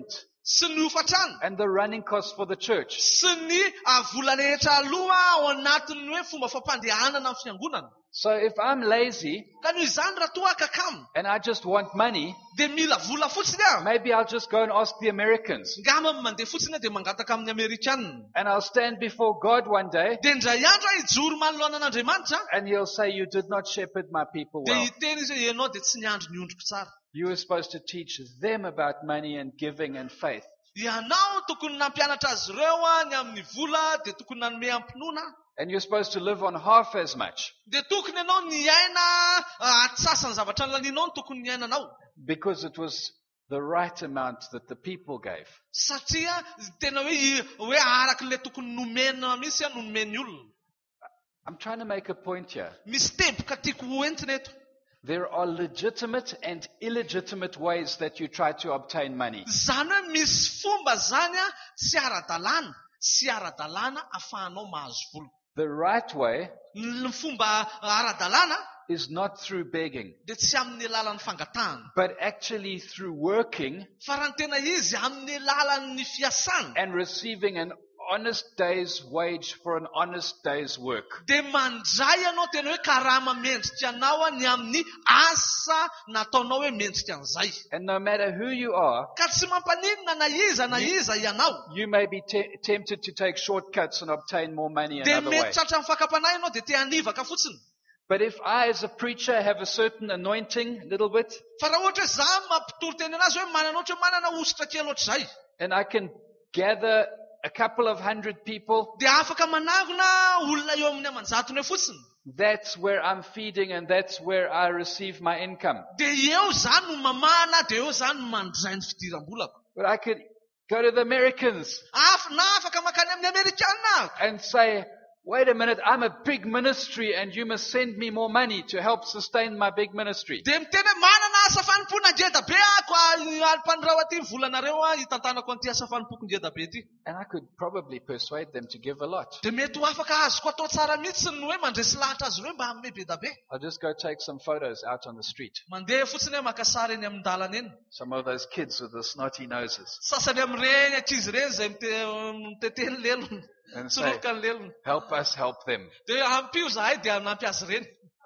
sy ny hofatrano and the running costs for the church. sy ny ah, vola rehetra aloha ao anatin'ny hoe fomba fampandehanana amin'ny fiangonana. So if I'm lazy Ka noho izany raha toa kakamo and I just want money, dia mila vola fotsiny aho. maybe I'll just go and ask the Americans. Ngama mandeha fotsiny aho dia mangataka amin'ny Amerikanina. And I'll stand before God one day Dia indray andro aho hijoro manoloana an'Andriamanitra and He'll say, you did not shepherd my people dia well. hiteny izy hoe ianao dia tsy niandro ny ondriko tsara. You were supposed to teach them about money and giving and faith. Ianao tokony nampianatra azy ireo a ny amin'ny vola dia tokony nanome ampinoana. And you're supposed to live on half as much Dia tokony ianao niaina atsasany zavatra nylanianao no tokony niainanao. because it was the right amount that the people gave. Satria tena hoe i- hoe araky le tokony nomena misy a no nomeny olona. I'm trying to make a point here. Misy teboka tiako ho entina eto. There are legitimate and illegitimate ways that you try to obtain money. Zany hoe misy fomba zany a tsy ara-dalàna sy ara-dalàna ahafahanao mahazo vola. The right way Ny fomba ara-dalàna is not through begging, dia tsy amin'ny alalan'ny fangatahana. but actually through working Fa raha ny tena izy amin'ny alalan'ny fiasana. and receiving an honest day's wage for an honest day's work. Dia mandray ianao tena hoe karama mendrika anao a ny amin'ny asa nataonao hoe mendrika an'izay. And no matter who you are, Ka tsy mampaninona na iza na iza ianao. you may be te- tempted to take shortcuts and obtain more money Dia another way. mety tratra mifakapanahy ianao dia te hanivaka fotsiny. But if I, as a preacher, have a certain anointing, a little bit, Fa raha ohatra hoe za mampitoro teny anazy hoe manana ohatra hoe manana ositra kely ohatr'izay. and I can gather a couple of hundred people, Dia afaka managona olona eo amin'ny amanjatony eo fotsiny. that's where I'm feeding and that's where I receive my income. Dia eo zany no mamana, dia eo zany no mandray ny fidiram-bolako. But I could go to the Americans Af- Na afaka makany amin'ny Amerikanina. and say, wait a minute, I'm a big ministry and you must send me more money to help sustain my big ministry. Dia miteny hoe manana asa fanimpona ngeda be ako alpandrao aty volanareo a hitantanako an'ity asa fanimpoko ngeda be ity. And I could probably persuade them to give a lot. Dia mety ho afaka azoko atao tsara mihitsy ny hoe mandresy lahatra azy ireo mba hanome be da be. I'll just go take some photos out on the street. Mandeha fotsiny hoe maka sary eny amin'ny dalana eny. Some of those kids with the snotty noses. Sasany amin'ireny ankizy ireny izay mite- mitete ny lelony. And say, Tsoroka ny lelony. help us help them. Dia ampio zahay dia anampy azy ireny.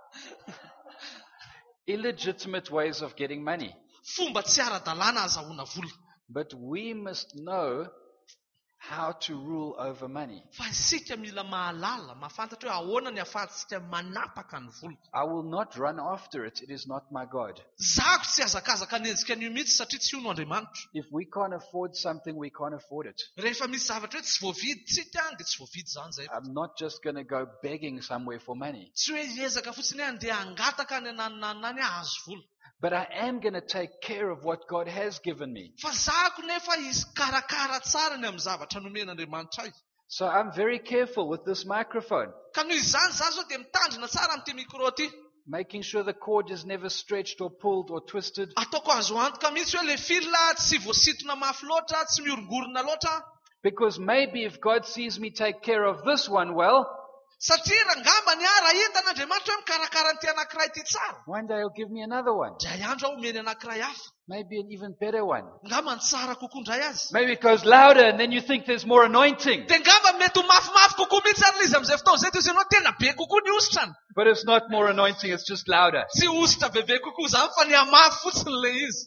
Illegitimate ways of getting money. Fomba tsy ara-dalàna azahoana vola. But we must know how to rule over money. Fa isika mila mahalala, mahafantatra hoe ahoana ny ahafahantsika manapaka ny vola. I will not run after it. It is not my God. Zako tsy azakazaka nenzika an'io mihitsy satria tsy io no Andriamanitra. If we can't afford something, we can't afford it. Rehefa misy zavatra hoe tsy voavidy tsika dia tsy voavidy zany zay. I'm not just going to go begging somewhere for money. Tsy hoe hiezaka fotsiny hoe andeha hangataka any anananany ahazo vola. But I am going to take care of what God has given me. Fa zako nefa izy karakara tsara ny amin'ny zavatra nomen'Andriamanitra azy. So I'm very careful with this microphone, Ka noho izany za zao dia mitandrina tsara amin'ity micro ity. making sure the cord is never stretched or pulled or twisted. Ataoko azo antoka mihitsy hoe le fila tsy voasitona mafy loatra, tsy miorongorona loatra. Because maybe if God sees me take care of this one well, Satria raha ngamba ny ara hitan'Andriamanitra hoe mikarakara n'ity anankiray ity tsara. one day He'll give me another one. Dray andro aho omeny anankiray hafa. Maybe an even better one. Ngamba ny tsara kokoa ndray azy. Maybe it goes louder and then you think there's more anointing. Dia ngamba mety ho mafimafy kokoa mihitsy ary izy amin'izay fotoana izay dia ianao tena be kokoa ny ositrany. But it's not more anointing, it's just louder. Tsy ositra bebe kokoa zany fa ny hamafy fotsiny le izy.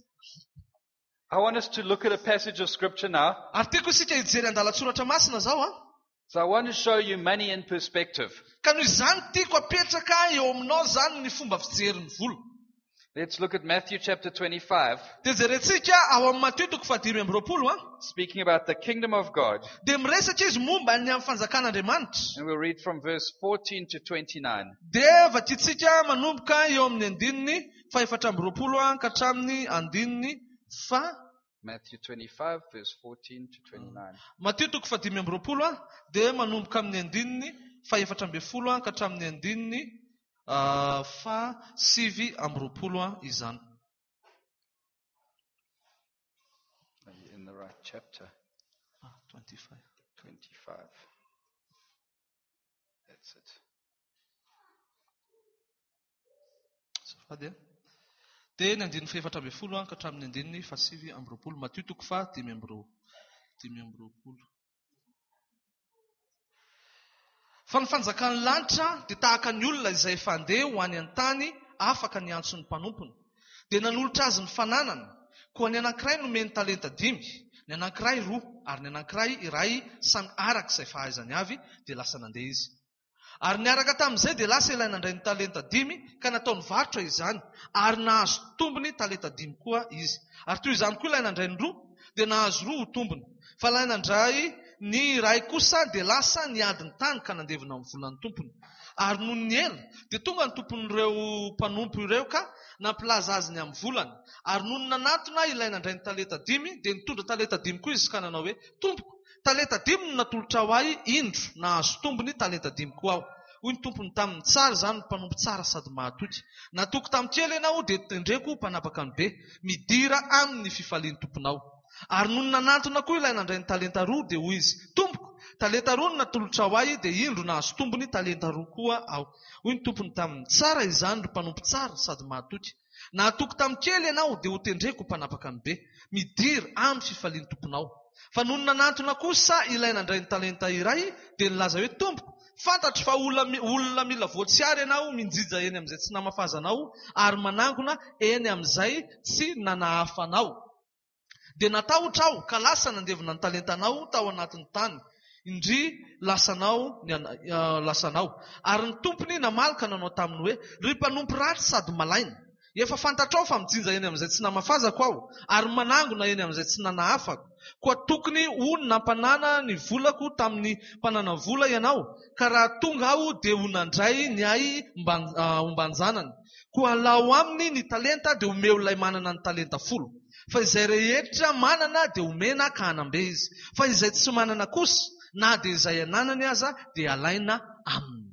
I want us to look at a passage of scripture now. Ary tiako isika hijery an-dalatsoratra masina zao a. So I want to show you money in perspective. Ka noho izany tiako apetraka eo aminao zany ny fomba fijery ny vola. Let's look at Matthew chapter twenty-five, Dia jerentsika ao amin'ny Mateo toko fahadimy amby roapolo a. speaking about the kingdom of God. Dia miresaka izy momba ny amin'ny fanjakan'Andriamanitra. And we'll read from verse fourteen to twenty-nine. Dia vakitsika manomboka eo amin'ny andininy faefatra amby roapolo a ka hatramin'ny andininy fa Matthew twenty-five, verse fourteen to twenty-nine. Mateo toko fahadimy amby roapolo a. Dia manomboka amin'ny andininy faefatra amby folo a ka hatramin'ny andininy ah, fa sivy amby roapolo a izany. Are you in the right chapter? Ah, twenty-five. twenty-five. That's it. Fa dia dia ny andininy faefatra amby folo a ka hatramin'ny andininy fa sivy amby roapolo. Mateo toko fahadimy amby roapolo. dimy amby roapolo. Fa ny fanjakan'ny lanitra dia tahaka ny olona izay efa andeha ho any an-tany afaka ny antso ny mpanompony. Dia nanolotra azy ny fananany, koa ny anankiray nomeny talenta dimy, ny anankiray roa, ary ny anankiray iray samy arak'izay fahaizany avy, dia lasa nandeha izy. Ary niaraka tamin'izay dia lasa ilay nandray ny talenta dimy ka nataony varotra izany, ary nahazo tombony talenta dimy koa izy. Ary toy izany koa ilay nandray ny roa, dia nahazo roa ho tombony. Fa ilay nandray ny iray kosa dia lasa niady ny tany ka nandevina amin'ny volan'ny tompony. Ary noho ny ela dia tonga ny tompon'ireo mpanompo ireo ka nampilaza azy ny amin'ny volany. Ary noho ny nanatona ilay nandray ny talenta dimy dia nitondra talenta dimy koa izy ka nanao hoe, tompoko, talenta dimy no natolotra ho ahy, indro nahazo tombony talenta dimy koa aho. Hoy ny tompony tamin'ny tsara, izany mpanompo tsara sady mahatoky. Natoko tamin'ny kely ianao dia tendreko mpanapaka ny be, midira amin'ny fifalian'ny tomponao. Ary noho ny nanatona koa ilay nandray ny talenta roa dia hoy izy, tompoko, talenta roa no natolotra ho ahy dia indro nahazo tombony talenta roa koa aho. Hoy ny tompony tamin'ny tsara, izany ry mpanompo tsara sady mahatoky. Natoko tamin'ny kely ianao dia ho tendreko mpanapaka ny be, midira amin'ny fifalian'ny tomponao. Fa noho ny nanatona kosa ilay nandray ny talenta iray dia nilaza hoe, tompoko, fantatro fa olona mila voatsiary ianao minjija eny amin'izay tsy namafazanao ary manangona eny amin'izay tsy nanahafanao. Dia natahotra aho ka lasa nandevina ny talentanao tao anatin'ny tany, indry lasanao uh, lasanao. Ary ny tompony namalaka nanao taminy hoe, ry mpanompo ratsy sady malaina, efa fantatrao fa mijinja eny amin'izay tsy namafazako aho ary manangona eny amin'izay tsy nanahafako. Koa tokony ho nampanana ny volako tamin'ny mpanana vola ianao, ka raha tonga aho dia ho nandray ny ay ombanjanany. Koa lao aminy ny talenta dia omeo ilay manana ny talenta folo. Fa izay rehetra manana dia omena ka hanambe izy. Fa izay tsy manana kosa, na dia izay ananany aza dia alaina aminy.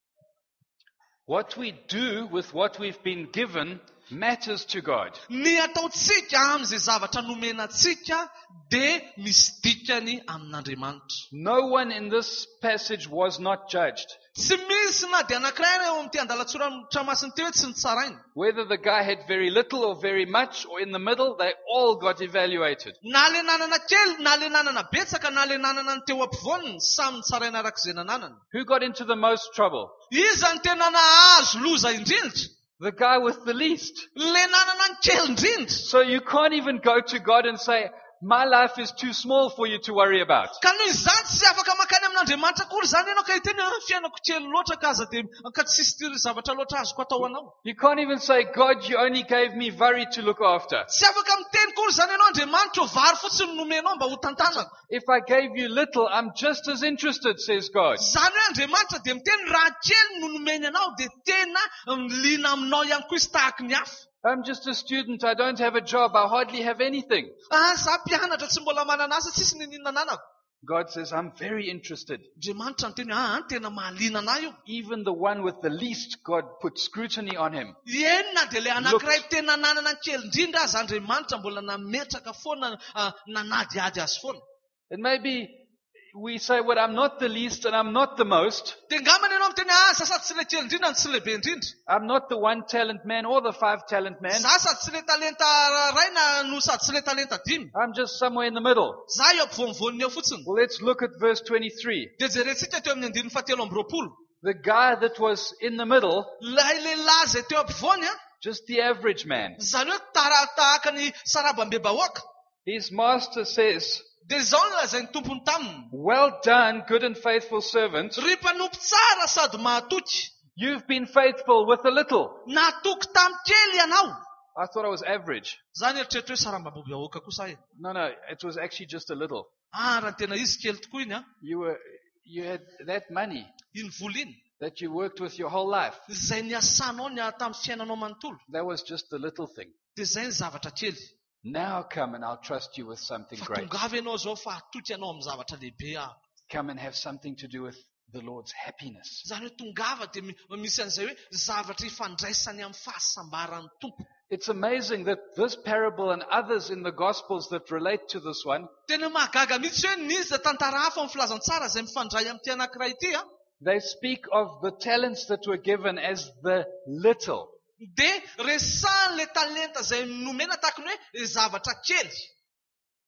What we do with what we've been given matters to God. Ny ataotsika amin'izay zavatra nomenantsika dia misy dikany amin'Andriamanitra. No one in this passage was not judged. Tsy misy na dia anankiray eo amin'ity andala-tsoramasiny teo tsy nitsaraina. Whether the guy had very little or very much or in the middle, they all got evaluated. Na le nanana kely, na le nanana betsaka, na le nanana ny teo ampovoaniny, samy nitsaraina arak'izay nananany. Who got into the most trouble? Iza ny tena nahazo loza indrindra? The guy with the least. Le nanana ny kely indrindra. So you can't even go to God and say, my life is too small for you to worry about. Ka noho izany tsy afaka makany amin'Andriamanitra kory zany ianao ka hiteny fiainako kely loatra ka aza dia ka tsisy zavatra loatra azoko atao anao. You can't even say, God, you only gave me worry to look after. Tsy afaka miteny kory zany ianao, Andriamanitra vary fotsiny nomenao mba ho tantanako. If I gave you little, I'm just as interested, says God. Zany hoe Andriamanitra dia miteny raha kely no nomeny anao dia tena liana aminao ihany koa izy tahaka ny hafa. I'm just a student. I don't have a job. I hardly have anything. Ah, za mpianatra tsy mbola manana asa, tsisy ny ninananako. God says, I'm very interested. Andriamanitra ny teny, ah, tena mahaliana anahy io. Even the one with the least, God put scrutiny on him. Enina dia le anankiray tena nanana ny kely indrindra azy Andriamanitra mbola nametraka foana nanadiady azy foana. And maybe we say, well, I'm not the least and I'm not the most. Dia ngamany ianao miteny, ah, za sady tsy le kely indrindra no tsy lehibe indrindra. I'm not the one talent man or the five talent man. Za sady tsy le talenta ray na no sady tsy le talenta dimy. I'm just somewhere in the middle. Za eo ampovoanivoniny eo fotsiny. Well, let's look at verse twenty-three. Dia jerentsika teo amin'ny andininy fahatelo amby roapolo. The guy that was in the middle, lay lehilahy zay teo ampovoany, just the average man. Zany hoe tara- tahaka ny sarabam-bebahoaka. His master says, Dia izao no lazainy tompony taminy. well done, good and faithful servant. Ry mpanompo tsara sady mahatoky. You've been faithful with a little. Natoky tamin'ny kely ianao. I thought I was average. Zany eritreritra hoe sarabam-bebahoaka kosa e. No, no, it was actually just a little. Ah, raha tena izy kely tokoa iny a. You were, you had that money Iny vola iny. that you worked with your whole life. Izay niasanao ny tamin'ny fiainanao manontolo. That was just the little thing. Dia izay ny zavatra kely. Now come and I'll trust you with something Fa great. tongava ianao zao fa hatoky ianao amin'ny zavatra lehibe ah. Come and have something to do with the Lord's happiness. Zany hoe tongava dia mi- misy an'izay hoe zavatra ifandraisany amin'ny fahasambaran'ny tompo. It's amazing that this parable and others in the Gospels that relate to this one, Tena mahagaga mihitsy hoe nisy izay tantara hafa amin'ny filazantsara izay mifandray amin'ity anankiray ity a. they speak of the talents that were given as the little. Dia resahan'ilay talenta izay nomena tahaka ny hoe zavatra kely.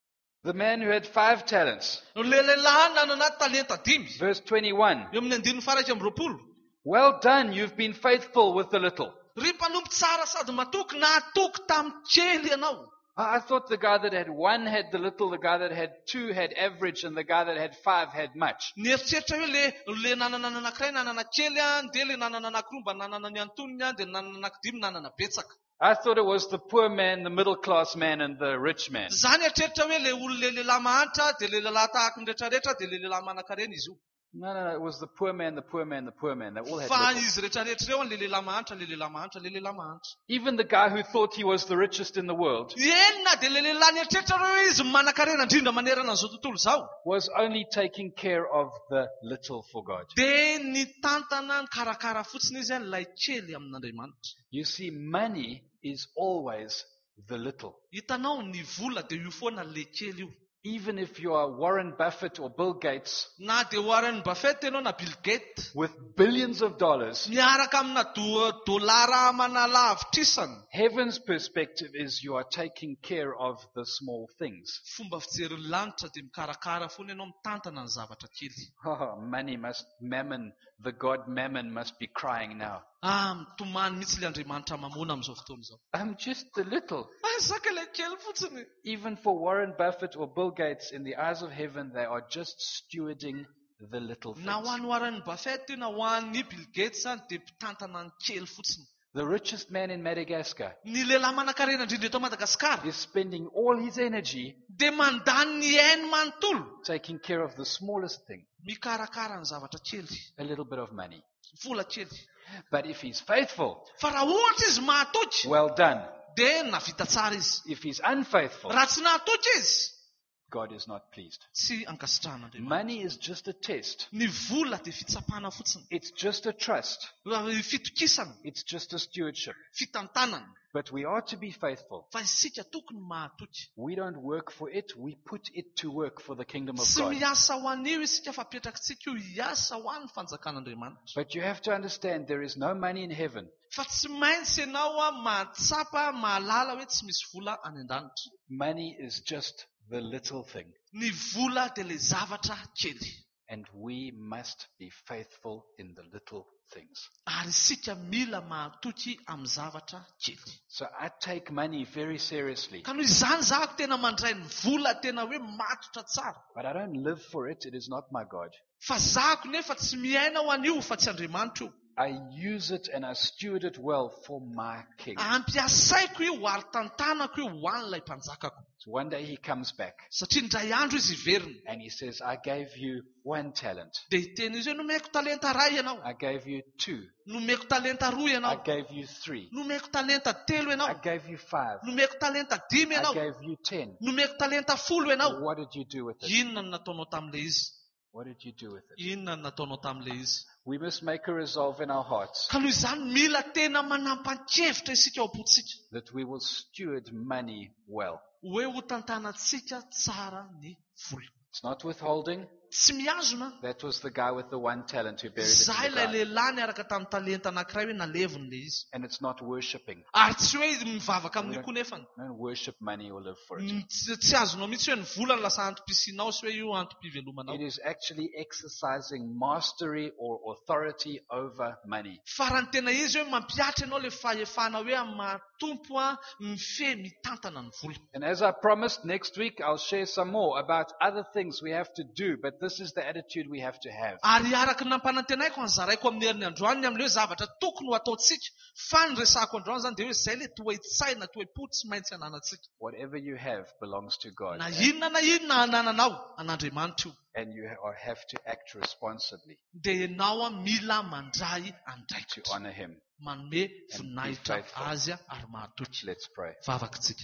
The man who had five talents. Le lehilahy nanana talenta dimy. Verse twenty-one. Eo amin'ny andininy faraiky amby roapolo. Well done, you've been faithful with the little. Ry mpanompo tsara sady matoky natoky tamin'ny kely ianao. I I thought the guy that had one had the little, the guy that had two had average, and the guy that had five had much. Nieritreritra hoe le le nanana anankiray nanana kely a, dia le nanana anankiroa mba nanana ny antonony a, dia nanana anankidimy nanana betsaka. I thought it was the poor man, the middle class man, and the rich man. Zany eritreritra hoe le olo le lehilahy mahantra, dia le lehilahy tahaka ny rehetrarehetra, dia le lehilahy manan-karena izy io. No, no, no, it was the poor man, the poor man, the poor man. They all had Fa little. izy rehetrarehetra reo le lehilahy mahantra, le lehilahy mahantra, le lehilahy mahantra. Even the guy who thought he was the richest in the world Enina dia le lehilahy nieritreritra reo izy manan-karena indrindra manerana an'izao tontolo izao. was only taking care of the little for God. Dia nitantana ny karakara fotsiny izy a ilay kely amin'Andriamanitra. You see, money is always the little. Hitanao ny vola dia io foana le kely io. Even if you are Warren Buffett or Bill Gates Na dia Warren Buffett ianao na Bill Gates. with billions of dollars, Miaraka amina do- dolara manalavitrisana. heaven's perspective is you are taking care of the small things. Fomba fijery lanitra dia mikarakara foana ianao mitantana ny zavatra kely. Oh, money must, mammon, the God mammon must be crying now. Ah, mitomany mihitsy le Andriamanitra mamona amin'izao fotoana izao. I'm just the little. Ah, zaka le kely fotsiny. Even for Warren Buffett or Bill Gates, in the eyes of heaven, they are just stewarding the little Na ho things. an'ny Warren Buffett na ho an'ny Bill Gates dia mpitantana ny kely fotsiny. The richest man in Madagascar Ny lehilahy manan-karena indrindra eto Madagasikara is spending all his energy dia mandany ny ainy manontolo taking care of the smallest thing, mikarakara ny zavatra kely, a little bit of money. vola kely. But if he's faithful, Fa raha ohatra izy mahatoky well done. dia navita tsara izy. If he's unfaithful, Raha tsy nahatoky izy, God is not pleased. tsy ankasitrahana Andriamanitra. Money is just a test. Ny vola dia fitsapana fotsiny, It's just a trust. fitokisana, It's just a stewardship. fitantanana. But we are to be faithful. Fa isika tokony mahatoky. We don't work for it. We put it to work for the kingdom of Tsy God. miasa ho an'io isika fa apetrakatsika io hiasa ho an'ny fanjakan'Andriamanitra. But you have to understand there is no money in heaven. Fa tsy maintsy ianao a mahatsapa, mahalala hoe tsy misy vola any an-danitra. Money is just the little thing. Ny vola dia le zavatra kely. And we must be faithful in the little things. Ary isika mila mahatoky amin'ny zavatra kely. So I take money very seriously. Ka noho izany zahako tena mandray ny vola tena hoe matotra tsara. But I don't live for it. It is not my God. Fa zahako nefa tsy miaina ho an'io fa tsy Andriamanitra io. I use it and I steward it well for my king. Ampiasaiko io, ary tantanako io ho an'ilay mpanjakako. So one day he comes back Satria indray andro izy hiverina. and he says, I gave you one talent. Dia hiteny izy hoe nomeko talenta ray ianao. I gave you two. Nomeko talenta roa I ianao. gave you three. Nomeko talenta telo I ianao. gave you five. Nomeko talenta dimy I ianao. gave you ten. Nomeko talenta folo ianao. What did you do with it? Inona no nataonao tam'ilay izy? What did you do with it? Inona no nataonao tam'ilay izy? We must make a resolve in our hearts Ka noho izany mila tena manampan-kevitra isika ao am-potsika. that we will steward money well. Hoe ho tantanantsika tsara ny vola. It's not withholding. Tsy miazona. That was the guy with the one talent who buried it Zahay in the ilay ground. lehilahy niaraka tamin'ny talenta anankiray hoe nalevony le izy. And it's not worshipping. Ary tsy hoe izy mivavaka amin'io koa nefany. Don't worship money or live for it. Mm, Tsy tsy azonao mihitsy hoe ny vola no lasa antom-pisianao sy hoe io antom-pivelomanao. It is actually exercising mastery or authority over money. Fa raha ny tena izy hoe mampiatra ianao le fahefana hoe amin'ny mahatompo a mifehy mitantana ny vola. And as I promised, next week I'll share some more about other things we have to do, but this is the attitude we have to have. Ary araka ny nampanantenaiko anzaraiko amin'ny herin'ny androany amin'ilay hoe zavatra tokony ho ataontsika. Fa ny resako androany zany dia hoe izay le toetsaina toepo tsy maintsy ananantsika. Whatever you have belongs to God. Na inona na inona anananao an'Andriamanitra io. And you ha- have to act responsibly Dia ianao a mila mandray to andraikitra. honor Him. Manome voninahitra faithful. azy a ary mahatoky. Let's pray. Vavakantsika.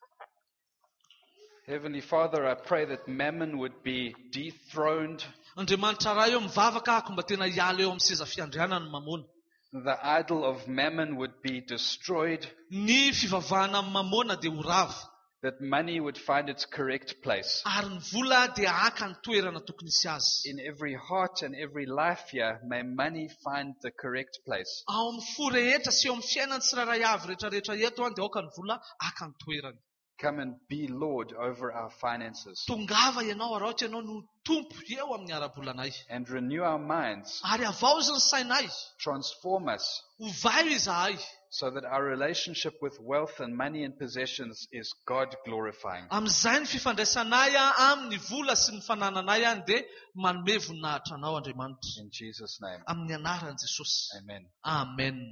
Heavenly Father, I pray that mammon would be dethroned, Andriamanitra raha eo mivavaka ako mba tena hiala eo amin'ny seza fiandriana ny mamona. the idol of mammon would be destroyed, Ny fivavahana amin'ny mamona dia ho rava. that money would find its correct place. Ary ny vola dia haka ny toerana tokony isy azy. In every heart and every life here, may money find the correct place. Ao amin'ny fo rehetra sy eo amin'ny fiainany tsirairay avy rehetrarehetra eto a dia aoka ny vola haka ny toerany. come and be Lord over our finances. Tongava ianao raha ohatra ianao no tompo eo amin'ny ara-bolanay. And renew our minds. Ary avaozy ny sainay. Transform us. Ovaio izahay. So that our relationship with wealth and money and possessions is God glorifying. Amin'izay ny fifandraisanay amin'ny vola sy ny fanananay any dia manome voninahitra anao Andriamanitra. In Jesus' name. Amin'ny anaran'i Jesosy. Amen. Amen.